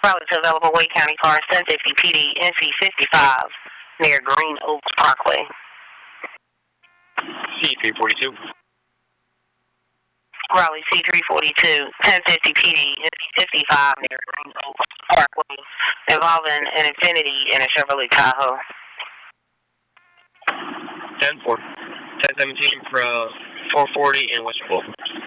Probably to available Wake County cars 1050 PD NC 55 near Green Oaks Parkway. C342. Raleigh C342 1050 PD NC 55 near Green Oaks Parkway involving an Infiniti and a Chevrolet Tahoe. 10-4. 1017 from 440 in West Fulton.